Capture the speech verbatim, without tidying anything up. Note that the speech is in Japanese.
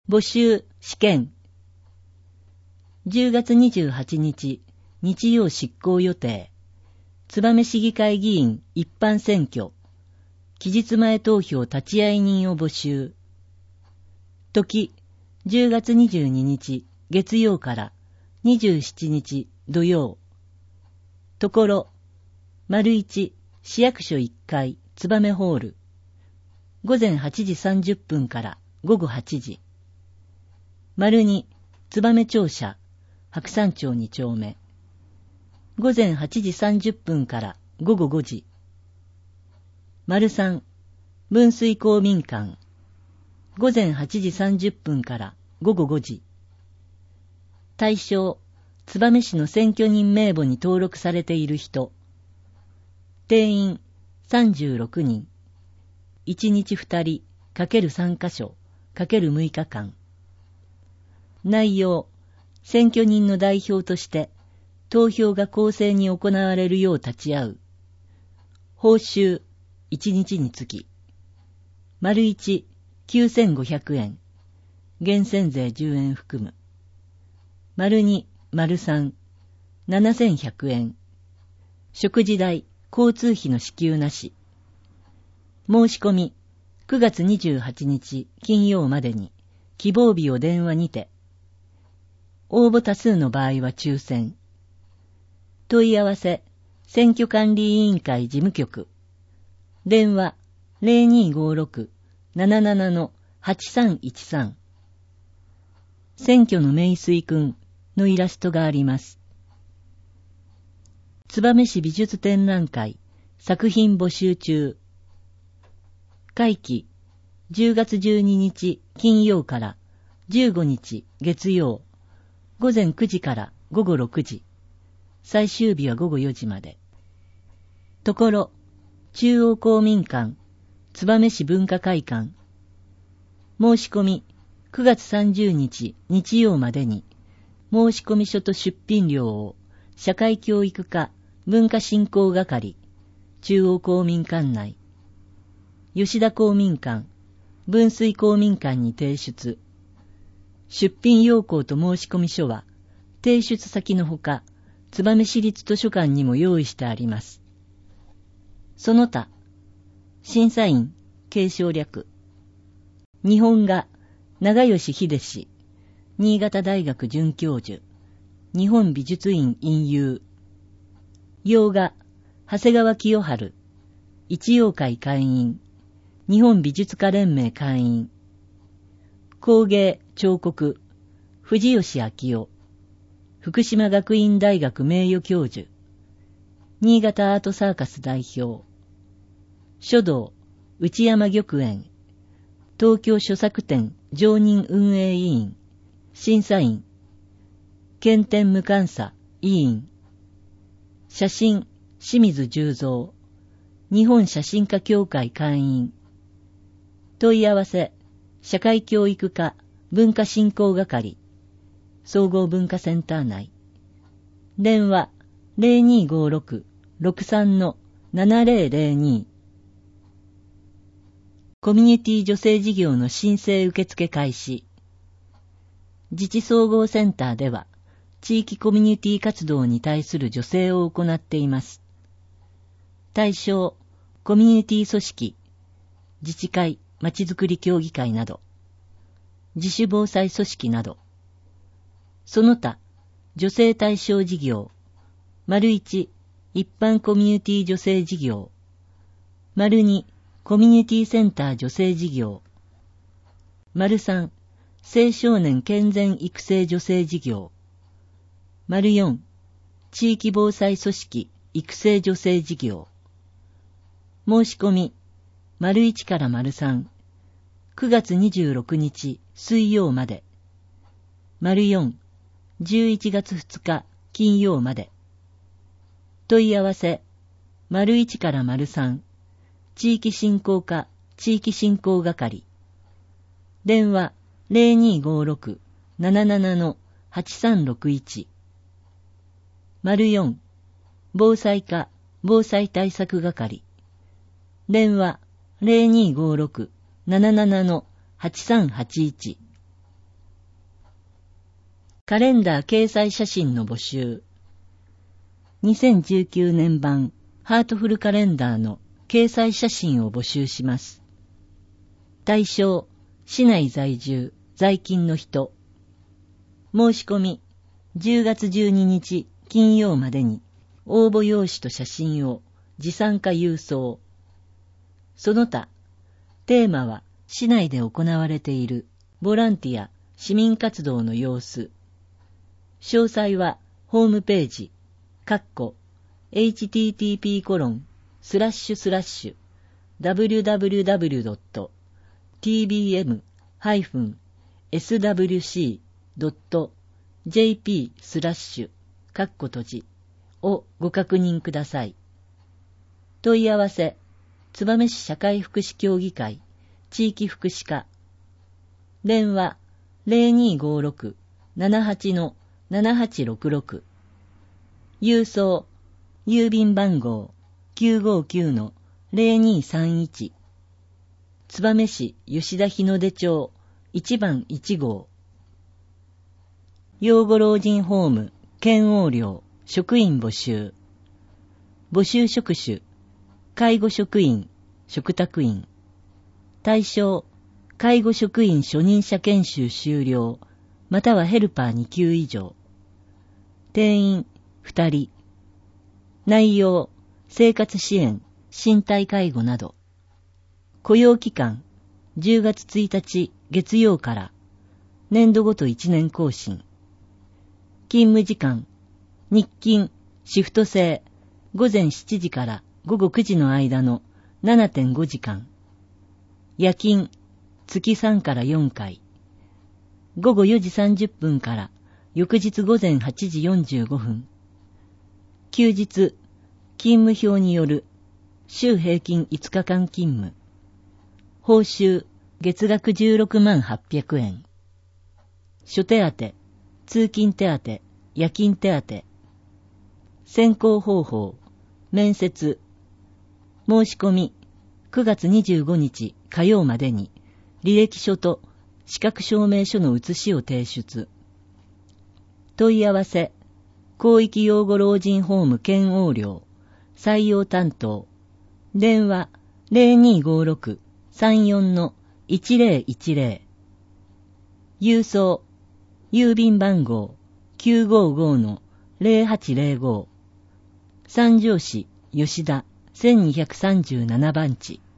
募集試験。じゅうがつにじゅうはちにち、日曜執行予定。燕市議会議員一般選挙。期日前投票立会人を募集。時、じゅうがつにじゅうににち、月曜からにじゅうしちにち土曜。ところ、丸一、市役所いっかい、燕ホール。午前はちじさんじゅっぷんから午後はちじ。丸二、燕庁舎、白山町にちょうめ。午前はちじさんじゅっぷんから午後ごじ。丸三、分水公民館。午前はちじさんじゅっぷんから午後ごじ。対象、燕市の選挙人名簿に登録されている人。定員さんじゅうろくにん。いちにちふたりかけるさんかしょかけるむいかかん。内容、選挙人の代表として投票が公正に行われるよう立ち会う。報酬、いちにちにつき。丸一、きゅうせんごひゃくえん。源泉税じゅうえん含む。丸二、丸三、ななせんひゃくえん。食事代、交通費の支給なし。申し込み、くがつにじゅうはちにち金曜までに、希望日を電話にて。応募多数の場合は抽選。問い合わせ、選挙管理委員会事務局。電話 ゼロにーごーろく なななな はちさんいちさん。選挙の名水くんのイラストがあります。燕市美術展覧会作品募集中。会期じゅうがつじゅうににち金曜からじゅうごにち月曜。午前くじから午後ろくじ。最終日は午後よじまで。ところ、中央公民館、燕市文化会館。申し込み、くがつさんじゅうにち日曜までに、申込書と出品料を、社会教育課文化振興係、中央公民館内、吉田公民館、分水公民館に提出。出品要項と申込書は、提出先のほか、燕市立図書館にも用意してあります。その他、審査員、継承略。日本画、長吉秀氏、新潟大学准教授、日本美術院院遊。洋画、長谷川清春、一洋会会員、日本美術家連盟会員。工芸、彫刻、藤吉明夫、福島学院大学名誉教授、新潟アートサーカス代表。書道、内山玉園、東京書作展常任運営委員、審査員、検点無監査委員。写真、清水十三、日本写真家協会会員。問い合わせ、社会教育課文化振興係、総合文化センター内。電話 ゼロにーごーろく ろくさん ななゼロゼロに。コミュニティ女性事業の申請受付開始。自治総合センターでは、地域コミュニティ活動に対する助成を行っています。対象、コミュニティ組織、自治会、まちづくり協議会など、自主防災組織など。その他、女性対象事業。丸一、一般コミュニティ女性事業。丸二、コミュニティセンター女性事業。丸三、青少年健全育成女性事業。丸四、地域防災組織育成女性事業。申し込み、丸一から丸三、くがつにじゅうろくにち水曜まで。丸四、じゅういちがつふつか金曜まで。問い合わせ、丸一から丸三、地域振興課地域振興係。電話 ゼロにーごーろく なななな はちさんろくいち。丸四、防災課防災対策係。電話 ゼロにーごーろく なななな はちさんはちいち。 カレンダー掲載写真の募集。にせんじゅうきゅうねん版ハートフルカレンダーの掲載写真を募集します。対象、市内在住、在勤の人。申し込み、じゅうがつじゅうににち金曜までに応募用紙と写真を持参か郵送。その他、テーマは市内で行われているボランティア、市民活動の様子。詳細はホームページ、括弧 エイチティーティーピーコロンスラッシュスラッシュダブリュダブリュダブリュドットティービーエムハイフンエスダブリュシードットジェーピースラッシュ括弧閉じをご確認ください。問い合わせ、燕市社会福祉協議会地域福祉課。電話 ゼロにーごーろく ななはち ななはちろくろく。郵送、郵便番号 きゅうごきゅう ゼロにーさんいち。燕市吉田日の出町いちばんいちごう。養護老人ホーム県央寮職員募集。募集職種、介護職員、嘱託員。対象、介護職員初任者研修終了、またはヘルパーにきゅう以上。定員ふたり。内容、生活支援、身体介護など。雇用期間、じゅうがつついたち月曜から、年度ごといちねん更新。勤務時間、日勤、シフト制、ごぜんしちじからごごくじの間の ななてんごじかん。夜勤、月さんからよんかい。ごごよじさんじゅっぷんから翌日ごぜんはちじよんじゅうごふん。休日、勤務表による週平均いつかかん勤務。報酬、月額じゅうろくまんはっぴゃくえん。諸手当、通勤手当、夜勤手当。選考方法、面接。申し込み、くがつにじゅうごにち火曜までに履歴書と資格証明書の写しを提出。問い合わせ、広域養護老人ホーム県央寮採用担当。電話 ゼロにーごーろく さんよん いちゼロいちゼロ。郵送、郵便番号 きゅうごご ゼロはちゼロご。三条市吉田せんにひゃくさんじゅうななばんち。